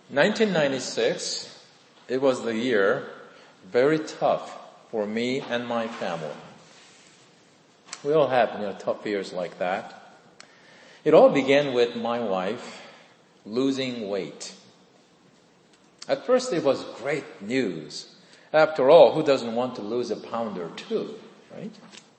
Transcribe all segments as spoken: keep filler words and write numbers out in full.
nineteen ninety-six, it was the year very tough for me and my family. We all have, you know, tough years like that. It all began with my wife losing weight. At first it was great news. After all, who doesn't want to lose a pound or two, right?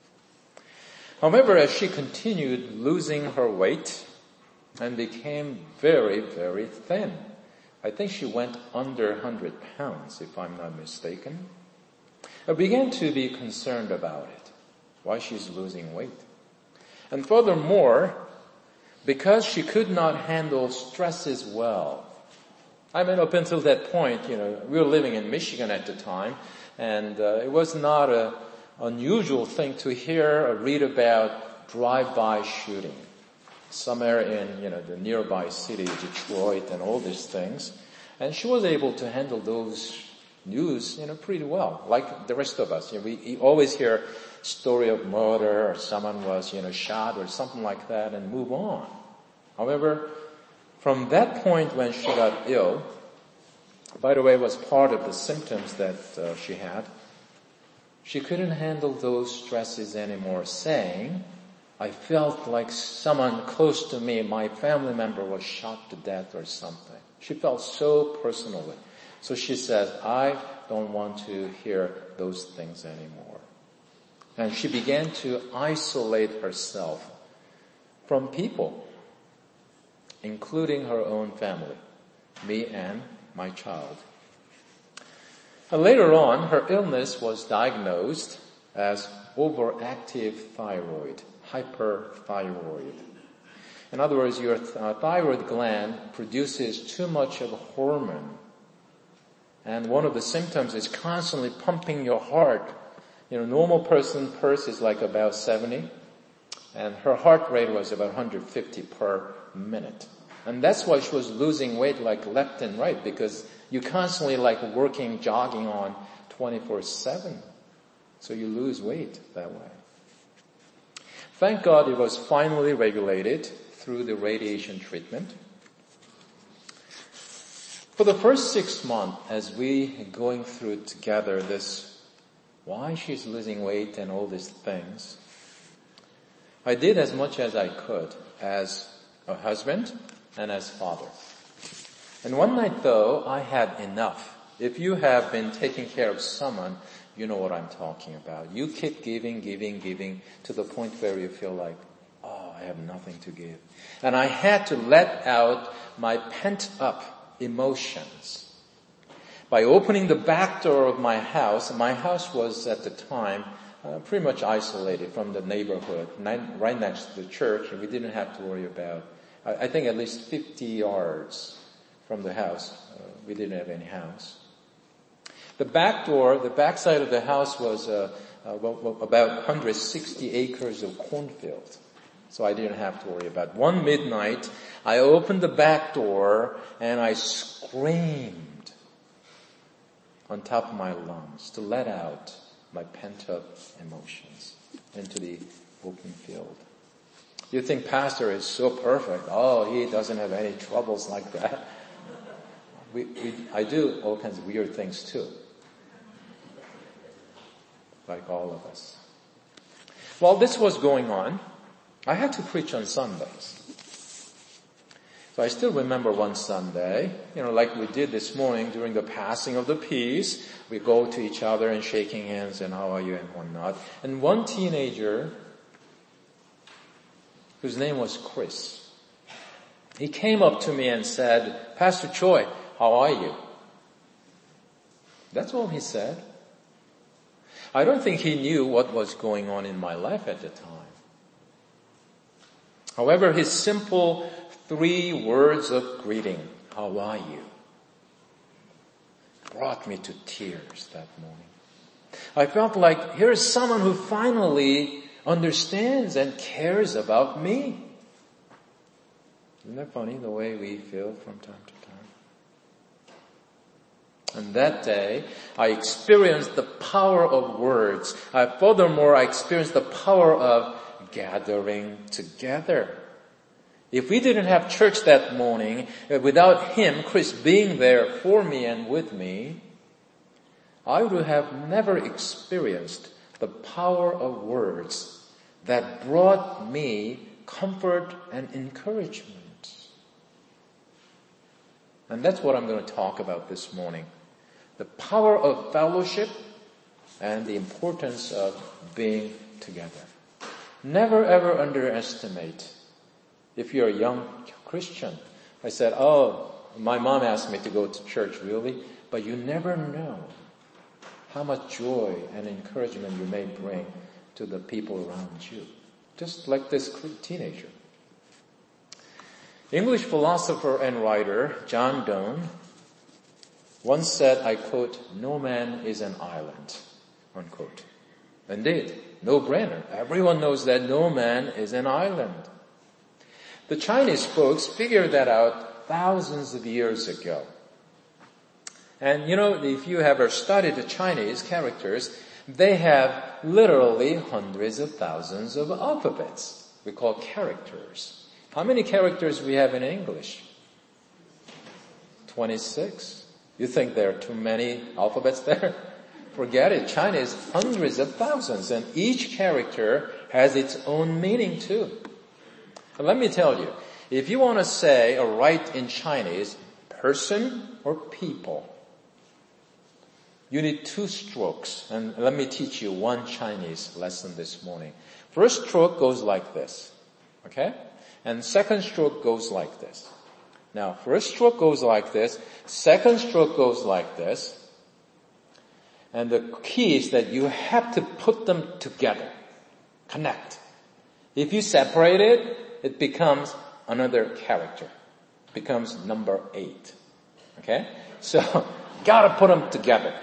However, as she continued losing her weight and became very, very thin, I think she went under one hundred pounds, if I'm not mistaken, I began to be concerned about it, why she's losing weight. And furthermore, because she could not handle stresses well. I mean, up until that point, you know, we were living in Michigan at the time, and uh, it was not a unusual thing to hear or read about drive-by shooting somewhere in, you know, the nearby city, Detroit, and all these things. And she was able to handle those news, you know, pretty well, like the rest of us. You know, we always hear story of murder or someone was, you know, shot or something like that and move on. However, from that point when she got ill, by the way, it was part of the symptoms that uh, she had, she couldn't handle those stresses anymore, saying, I felt like someone close to me, my family member, was shot to death or something. She felt so personally. So she said, I don't want to hear those things anymore. And she began to isolate herself from people, including her own family, me and my child. And later on, her illness was diagnosed as overactive thyroid, hyperthyroid. In other words, your th- uh, thyroid gland produces too much of a hormone. And one of the symptoms is constantly pumping your heart. You know, normal person pulse is like about seventy, and her heart rate was about one hundred fifty per minute. And that's why she was losing weight like left and right, because you constantly like working, jogging on twenty-four seven. So you lose weight that way. Thank God it was finally regulated through the radiation treatment. For the first six months, as we going through together this, why she's losing weight and all these things, I did as much as I could as a husband and as father. And one night though, I had enough. If you have been taking care of someone, you know what I'm talking about. You keep giving, giving, giving to the point where you feel like, oh, I have nothing to give. And I had to let out my pent up emotions by opening the back door of my house. My house was at the time uh, pretty much isolated from the neighborhood, right next to the church, and we didn't have to worry about, I think at least fifty yards from the house. Uh, we didn't have any house. The back door, the back side of the house was uh, uh, well, well, about one hundred sixty acres of cornfield. So I didn't have to worry about it. One midnight, I opened the back door and I screamed on top of my lungs to let out my pent-up emotions into the open field. You think pastor is so perfect. Oh, he doesn't have any troubles like that. We, we, I do all kinds of weird things too. Like all of us. While this was going on, I had to preach on Sundays. So I still remember one Sunday, you know, like we did this morning during the passing of the peace. We go to each other and shaking hands and how are you and whatnot. And one teenager, whose name was Chris, he came up to me and said, Pastor Choi, how are you? That's all he said. I don't think he knew what was going on in my life at the time. However, his simple three words of greeting, how are you, brought me to tears that morning. I felt like here is someone who finally understands and cares about me. Isn't that funny, the way we feel from time to time? And that day, I experienced the power of words. I, furthermore, I experienced the power of gathering together. If we didn't have church that morning, without him, Chris, being there for me and with me, I would have never experienced the power of words that brought me comfort and encouragement. And that's what I'm going to talk about this morning. The power of fellowship and the importance of being together. Never ever underestimate. If you're a young Christian, I said, oh, my mom asked me to go to church, really? But you never know how much joy and encouragement you may bring to the people around you. Just like this teenager. English philosopher and writer John Donne once said, I quote, no man is an island, unquote. Indeed, no brainer. Everyone knows that no man is an island. The Chinese folks figured that out thousands of years ago. And you know, if you ever studied the Chinese characters, they have literally hundreds of thousands of alphabets. We call characters. How many characters we have in English? twenty-six. You think there are too many alphabets there? Forget it. China is hundreds of thousands, and each character has its own meaning too. But let me tell you, if you want to say or write in Chinese, person or people, you need two strokes. And let me teach you one Chinese lesson this morning. First stroke goes like this. Okay? And second stroke goes like this. Now, first stroke goes like this. Second stroke goes like this. And the key is that you have to put them together. Connect. If you separate it, it becomes another character. It becomes number eight. Okay? So, gotta put them together.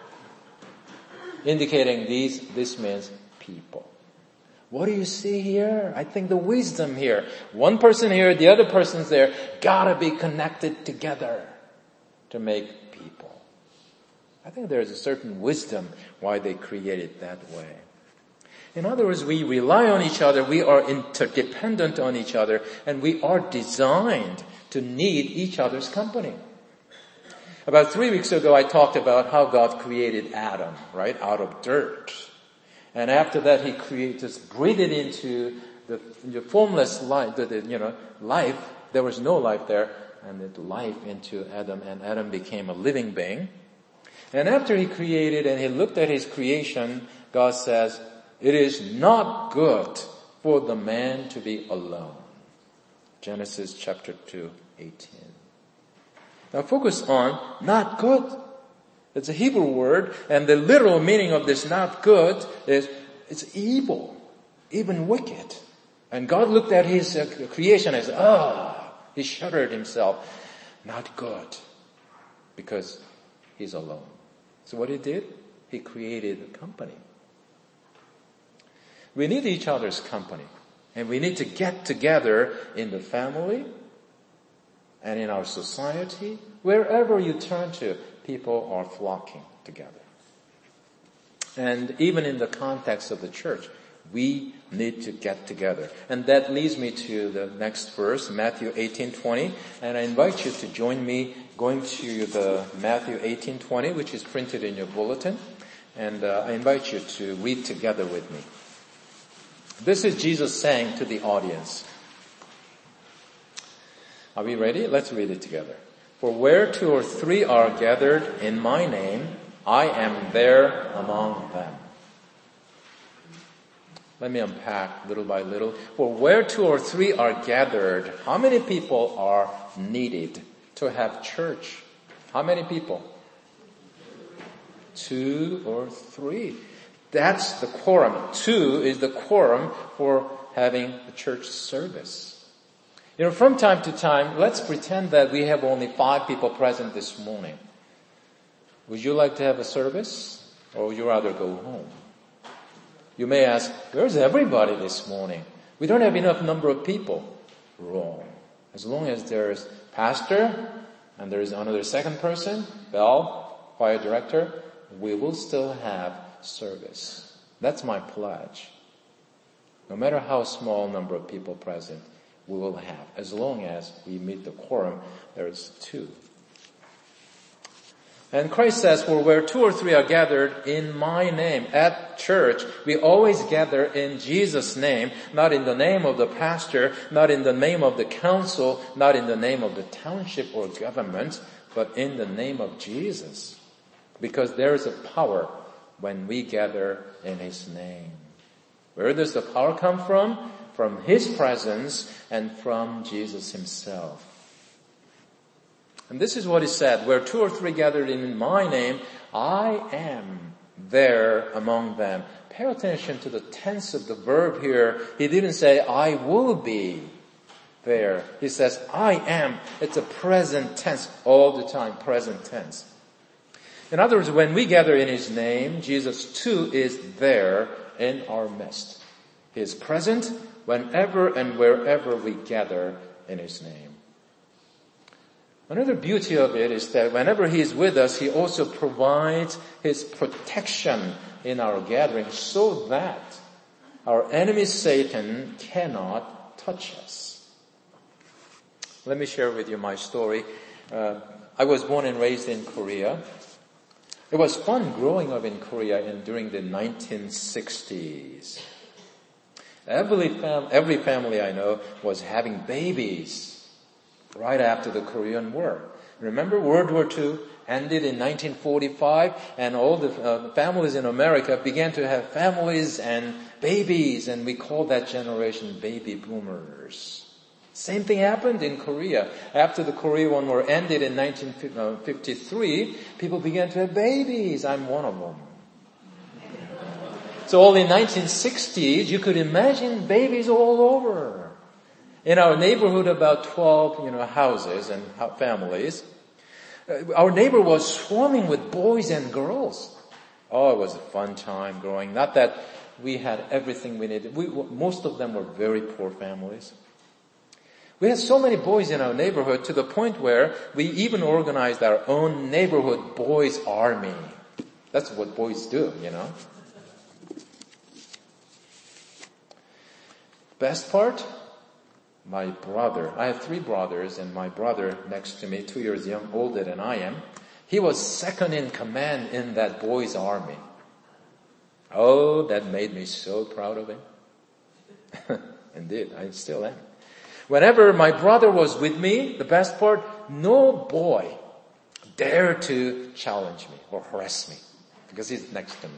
Indicating these, this means people. What do you see here? I think the wisdom here. One person here, the other person's there. Gotta be connected together to make people. I think there's a certain wisdom why they created that way. In other words, we rely on each other, we are interdependent on each other, and we are designed to need each other's company. About three weeks ago, I talked about how God created Adam, right, out of dirt. And after that, he created, just breathed it into the, the formless life, the, the, you know, life. There was no life there, and the life into Adam, and Adam became a living being. And after he created and he looked at his creation, God says, it is not good for the man to be alone. Genesis chapter two, eighteen. Now focus on not good. It's a Hebrew word, and the literal meaning of this not good is it's evil, even wicked. And God looked at his uh, creation as, ah, oh, he shuddered himself. Not good, because he's alone. So what he did? He created a company. We need each other's company. And we need to get together in the family and in our society. Wherever you turn to, people are flocking together. And even in the context of the church, we need to get together. And that leads me to the next verse, Matthew eighteen twenty. And I invite you to join me going to the Matthew eighteen twenty, which is printed in your bulletin. And uh, I invite you to read together with me. This is Jesus saying to the audience. Are we ready? Let's read it together. For where two or three are gathered in my name, I am there among them. Let me unpack little by little. For where two or three are gathered, how many people are needed to have church? How many people? Two or three. That's the quorum. Two is the quorum for having a church service. You know, from time to time, let's pretend that we have only five people present this morning. Would you like to have a service, or would you rather go home? You may ask, where's everybody this morning? We don't have enough number of people. Wrong. As long as there's pastor, and there's another second person, bell, choir director, we will still have service. That's my pledge. No matter how small number of people present, we will have, as long as we meet the quorum. There's two. And Christ says, for where two or three are gathered in my name, at church, we always gather in Jesus' name, not in the name of the pastor, not in the name of the council, not in the name of the township or government, but in the name of Jesus. Because there is a power when we gather in His name. Where does the power come from? From His presence and from Jesus Himself. And this is what He said, where two or three gathered in my name, I am there among them. Pay attention to the tense of the verb here. He didn't say, I will be there. He says, I am. It's a present tense all the time, present tense. In other words, when we gather in His name, Jesus too is there in our midst. He is present whenever and wherever we gather in His name. Another beauty of it is that whenever He is with us, He also provides His protection in our gathering so that our enemy Satan cannot touch us. Let me share with you my story. Uh, I was born and raised in Korea. It was fun growing up in Korea in, during the nineteen sixties. Every, fam- every family I know was having babies right after the Korean War. Remember, World War Two ended in nineteen forty-five, and all the uh, families in America began to have families and babies, and we call that generation baby boomers. Same thing happened in Korea. After the Korean War ended in nineteen fifty-three, people began to have babies. I'm one of them. So all in nineteen sixties, you could imagine babies all over. In our neighborhood, about twelve, you know, houses and families, our neighbor was swarming with boys and girls. Oh, it was a fun time growing. Not that we had everything we needed. We, most of them were very poor families. We had so many boys in our neighborhood to the point where we even organized our own neighborhood boys army. That's what boys do, you know. Best part? My brother. I have three brothers, and my brother next to me, two years young, older than I am, he was second in command in that boys' army. Oh, that made me so proud of him. Indeed, I still am. Whenever my brother was with me, the best part, no boy dared to challenge me or harass me because he's next to me.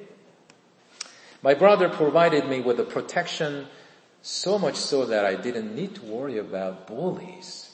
My brother provided me with the protection so much so that I didn't need to worry about bullies.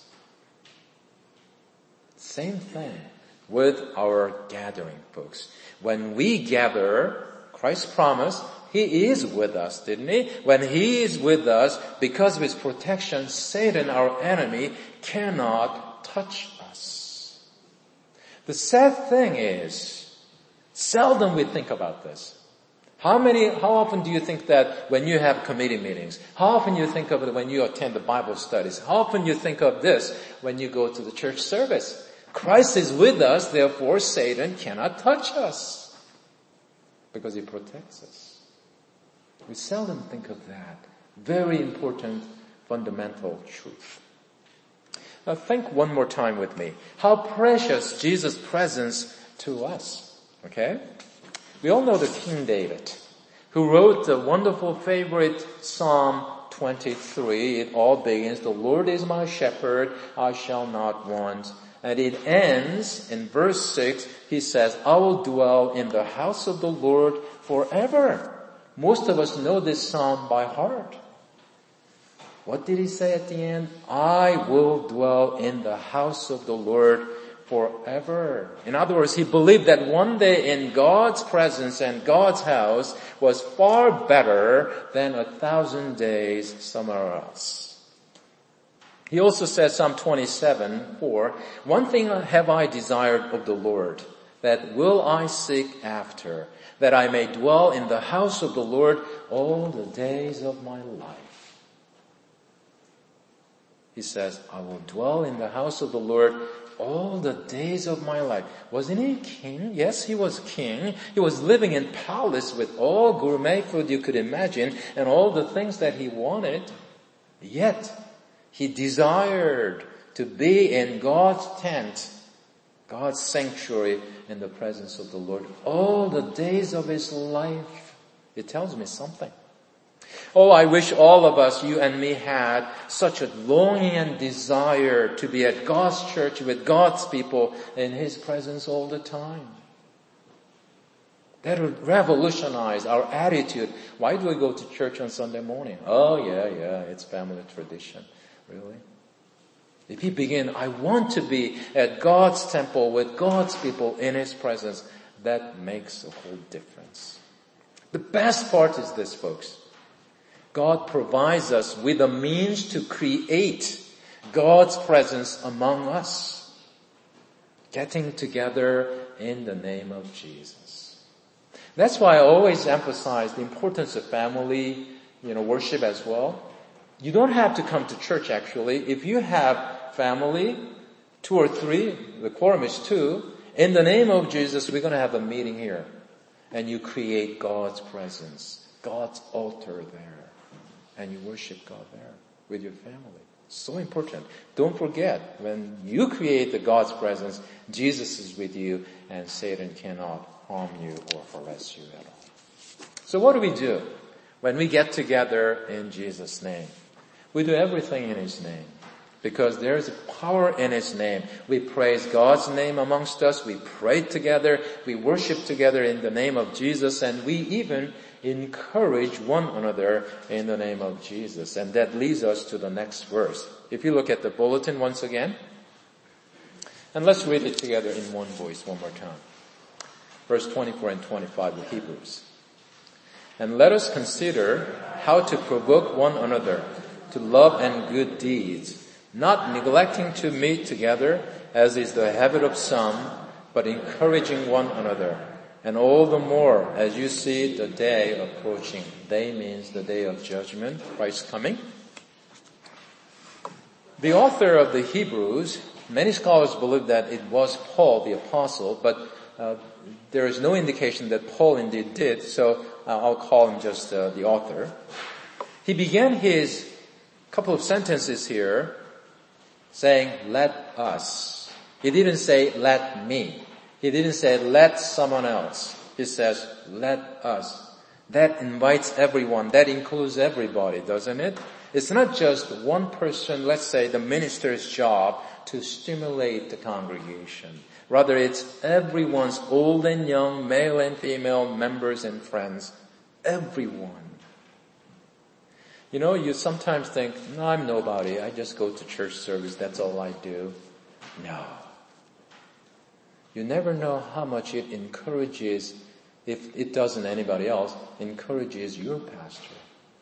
Same thing with our gathering, folks. When we gather, Christ promised He is with us, didn't He? When He is with us, because of His protection, Satan, our enemy, cannot touch us. The sad thing is, seldom we think about this. How many, how often do you think that when you have committee meetings? How often you think of it when you attend the Bible studies? How often you think of this when you go to the church service? Christ is with us, therefore Satan cannot touch us because He protects us. We seldom think of that. Very important, fundamental truth. Now think one more time with me. How precious Jesus' presence to us. Okay? We all know the King David, who wrote the wonderful favorite Psalm twenty-three. It all begins, the Lord is my shepherd, I shall not want. And it ends in verse six, he says, I will dwell in the house of the Lord forever. Most of us know this psalm by heart. What did he say at the end? I will dwell in the house of the Lord forever. In other words, he believed that one day in God's presence and God's house was far better than a thousand days somewhere else. He also says, Psalm twenty-seven, four, one thing have I desired of the Lord, that will I seek after, that I may dwell in the house of the Lord all the days of my life. He says, I will dwell in the house of the Lord all the days of my life. Wasn't he king? Yes, he was king. He was living in palace with all gourmet food you could imagine and all the things that he wanted. Yet, He desired to be in God's tent, God's sanctuary, in the presence of the Lord all the days of his life. It tells me something. Oh, I wish all of us, you and me, had such a longing and desire to be at God's church with God's people in his presence all the time. That would revolutionize our attitude. Why do we go to church on Sunday morning? Oh, yeah, yeah, it's family tradition. Really? If you begin, I want to be at God's temple with God's people in his presence, that makes a whole difference. The best part is this, folks. God provides us with a means to create God's presence among us. Getting together in the name of Jesus. That's why I always emphasize the importance of family, you know, worship as well. You don't have to come to church actually. If you have family, two or three, the quorum is two, in the name of Jesus, we're going to have a meeting here. And you create God's presence, God's altar there. And you worship God there with your family. So important. Don't forget, when you create the God's presence, Jesus is with you and Satan cannot harm you or harass you at all. So what do we do when we get together in Jesus' name? We do everything in his name because there is power in his name. We praise God's name amongst us. We pray together. We worship together in the name of Jesus, and we even encourage one another in the name of Jesus. And that leads us to the next verse. If you look at the bulletin once again, and let's read it together in one voice one more time. Verse twenty-four and twenty-five of Hebrews. And let us consider how to provoke one another to love and good deeds, not neglecting to meet together, as is the habit of some, but encouraging one another. And all the more as you see the day approaching. Day means the day of judgment, Christ's coming. The author of the Hebrews, many scholars believe that it was Paul the apostle, but uh, there is no indication that Paul indeed did, so uh, I'll call him just uh, the author. He began his couple of sentences here saying, let us. He didn't say, let me. He didn't say, let someone else. He says, let us. That invites everyone. That includes everybody, doesn't it? It's not just one person, let's say the minister's job to stimulate the congregation. Rather, it's everyone's, old and young, male and female, members and friends. Everyone. You know, you sometimes think, no, I'm nobody. I just go to church service. That's all I do. No. You never know how much it encourages, if it doesn't anybody else, encourages your pastor.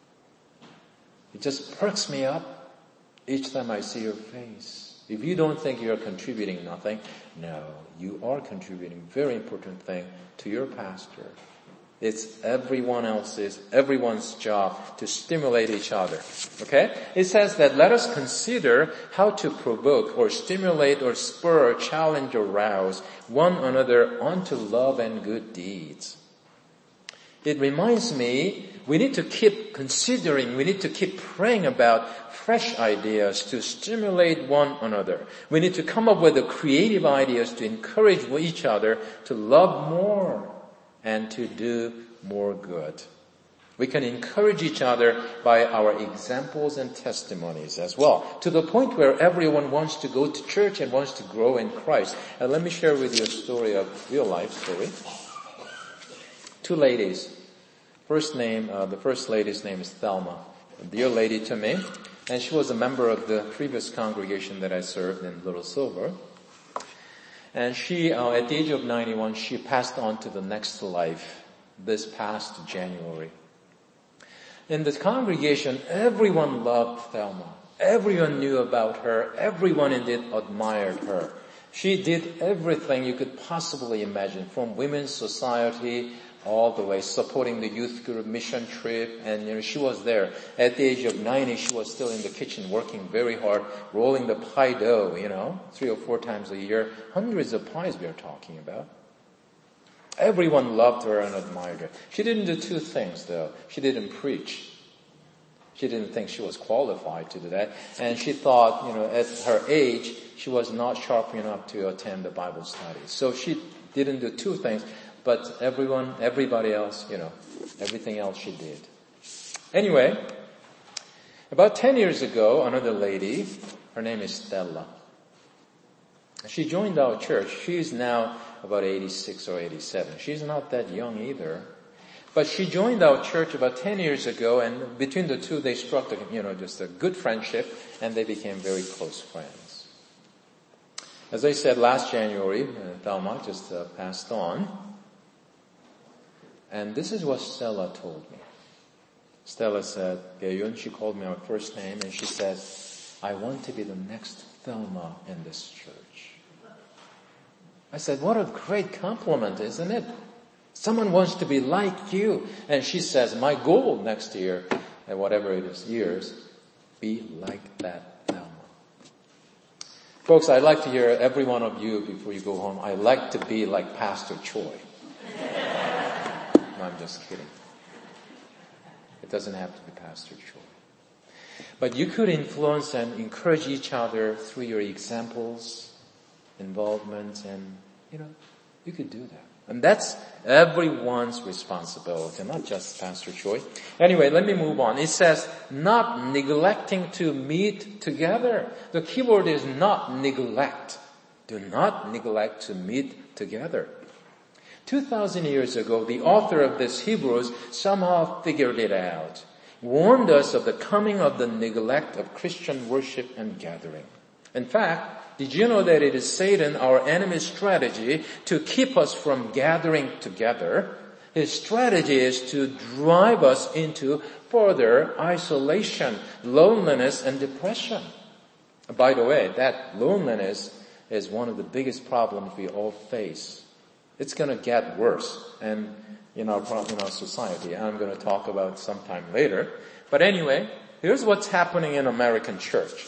It just perks me up each time I see your face. If you don't think you're contributing nothing, no, you are contributing very important thing to your pastor. It's everyone else's, everyone's job to stimulate each other. Okay? It says that let us consider how to provoke or stimulate or spur or challenge or rouse one another onto love and good deeds. It reminds me we need to keep considering, we need to keep praying about fresh ideas to stimulate one another. We need to come up with the creative ideas to encourage each other to love more and to do more good. We can encourage each other by our examples and testimonies as well, to the point where everyone wants to go to church and wants to grow in Christ. And let me share with you a story of real life story. Two ladies. First name, uh, the first lady's name is Thelma, a dear lady to me, and she was a member of the previous congregation that I served in Little Silver. And she, uh, at the age of ninety-one, she passed on to the next life this past January. In this congregation, everyone loved Thelma. Everyone knew about her. Everyone indeed admired her. She did everything you could possibly imagine, from women's society all the way, supporting the youth group mission trip, and you know, she was there. At the age of ninety, she was still in the kitchen working very hard, rolling the pie dough, you know, three or four times a year. Hundreds of pies we are talking about. Everyone loved her and admired her. She didn't do two things though. She didn't preach. She didn't think she was qualified to do that. And she thought, you know, at her age, she was not sharp enough to attend the Bible study. So she didn't do two things, but everyone, everybody else, you know, everything else she did. Anyway, about ten years ago, another lady, her name is Stella. She joined our church. She's now about eighty-six or eighty-seven. She's not that young either. But she joined our church about ten years ago, and between the two, they struck, a, you know, just a good friendship, and they became very close friends. As I said last January, uh, Thelma just uh, passed on. And this is what Stella told me. Stella said, Gayun, she called me our first name, and she says, I want to be the next Thelma in this church. I said, what a great compliment, isn't it? Someone wants to be like you. And she says, my goal next year, and whatever it is, years, be like that Thelma. Folks, I'd like to hear every one of you before you go home. I'd like to be like Pastor Choi. No, I'm just kidding. It doesn't have to be Pastor Choi. But you could influence and encourage each other through your examples, involvement, and, you know, you could do that. And that's everyone's responsibility, not just Pastor Choi. Anyway, let me move on. It says, not neglecting to meet together. The keyword is not neglect. Do not neglect to meet together. Two thousand years ago, the author of this Hebrews somehow figured it out. Warned us of the coming of the neglect of Christian worship and gathering. In fact, did you know that it is Satan, our enemy's strategy, to keep us from gathering together? His strategy is to drive us into further isolation, loneliness, and depression. By the way, that loneliness is one of the biggest problems we all face. It's going to get worse and in our, in our society. I'm going to talk about sometime later. But anyway, here's what's happening in American church.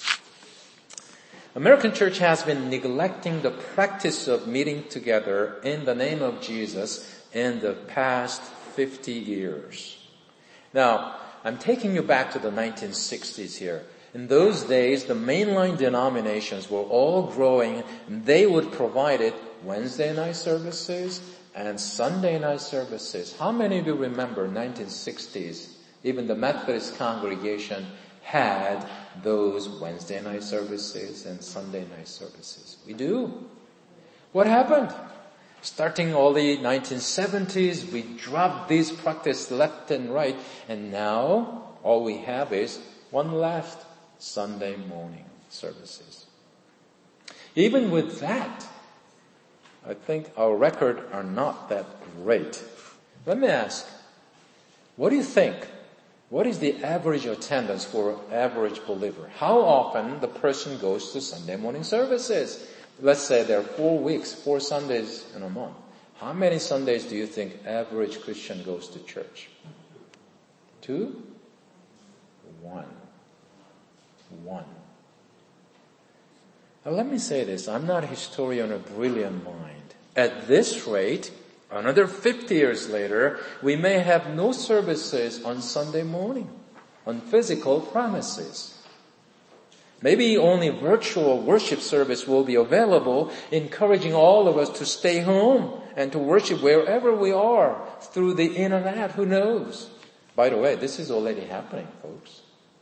American church has been neglecting the practice of meeting together in the name of Jesus in the past fifty years. Now, I'm taking you back to the nineteen sixties here. In those days, the mainline denominations were all growing, and they would provide it Wednesday night services and Sunday night services. How many of you remember nineteen sixties? Even the Methodist congregation had those Wednesday night services and Sunday night services. We do. What happened? Starting all the nineteen seventies, we dropped these practices left and right, and now all we have is one last Sunday morning services. Even with that, I think our record are not that great. Let me ask, what do you think? What is the average attendance for an average believer? How often the person goes to Sunday morning services? Let's say there are four weeks, four Sundays in a month. How many Sundays do you think average Christian goes to church? Two? One. One. Now let me say this. I'm not a historian or brilliant mind. At this rate, another fifty years later, we may have no services on Sunday morning, on physical premises. Maybe only virtual worship service will be available, encouraging all of us to stay home and to worship wherever we are through the internet. Who knows? By the way, this is already happening, folks.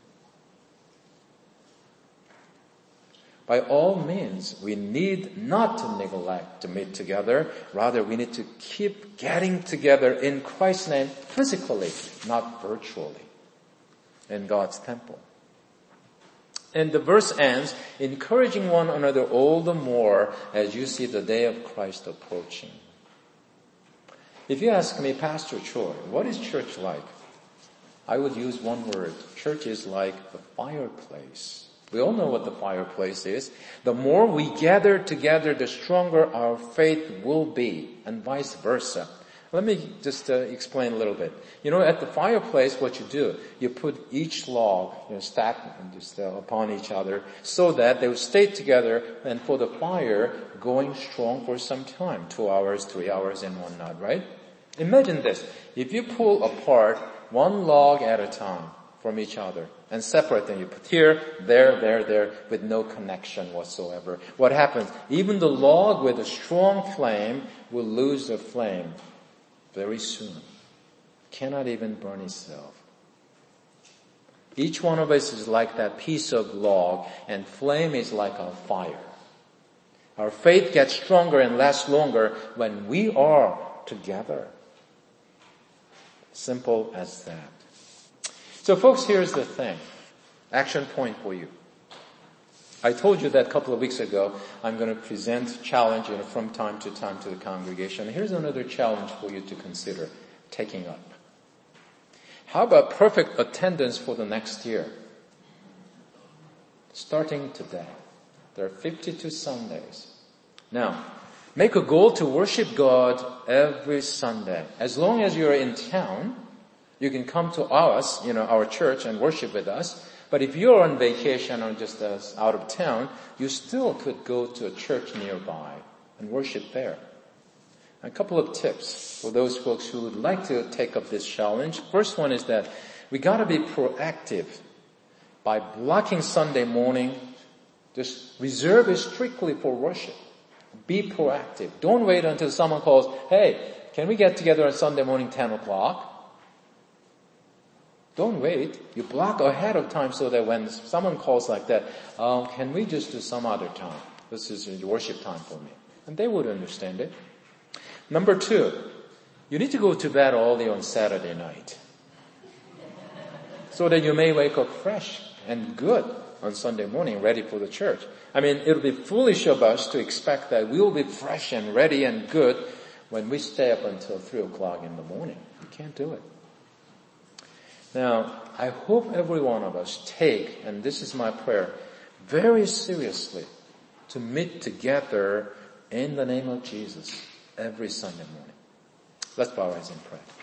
By all means, we need not to neglect to meet together. Rather, we need to keep getting together in Christ's name physically, not virtually, in God's temple. And the verse ends, encouraging one another all the more as you see the day of Christ approaching. If you ask me, Pastor Choi, what is church like? I would use one word. Church is like a fireplace. We all know what the fireplace is. The more we gather together, the stronger our faith will be, and vice versa. Let me just uh, explain a little bit. You know, at the fireplace, what you do, you put each log, you know, stack them just uh, upon each other, so that they will stay together, and for the fire going strong for some time, two hours, three hours, and whatnot, right? Imagine this: if you pull apart one log at a time from each other and separate them. You put here, there, there, there, with no connection whatsoever. What happens? Even the log with a strong flame will lose the flame very soon. Cannot even burn itself. Each one of us is like that piece of log, and flame is like a fire. Our faith gets stronger and lasts longer when we are together. Simple as that. So folks, here's the thing. Action point for you. I told you that a couple of weeks ago, I'm going to present challenge, you know, from time to time to the congregation. Here's another challenge for you to consider taking up. How about perfect attendance for the next year? Starting today. There are fifty-two Sundays. Now, make a goal to worship God every Sunday. As long as you're in town, you can come to us, you know, our church and worship with us. But if you're on vacation or just uh, out of town, you still could go to a church nearby and worship there. A couple of tips for those folks who would like to take up this challenge. First one is that we gotta be proactive by blocking Sunday morning. Just reserve it strictly for worship. Be proactive. Don't wait until someone calls, hey, can we get together on Sunday morning ten o'clock? Don't wait. You block ahead of time so that when someone calls like that, oh, can we just do some other time? This is worship time for me. And they would understand it. Number two, you need to go to bed early on Saturday night so that you may wake up fresh and good on Sunday morning, ready for the church. I mean, it'll be foolish of us to expect that we will be fresh and ready and good when we stay up until three o'clock in the morning. You can't do it. Now, I hope every one of us take, and this is my prayer, very seriously to meet together in the name of Jesus every Sunday morning. Let's bow our heads and pray.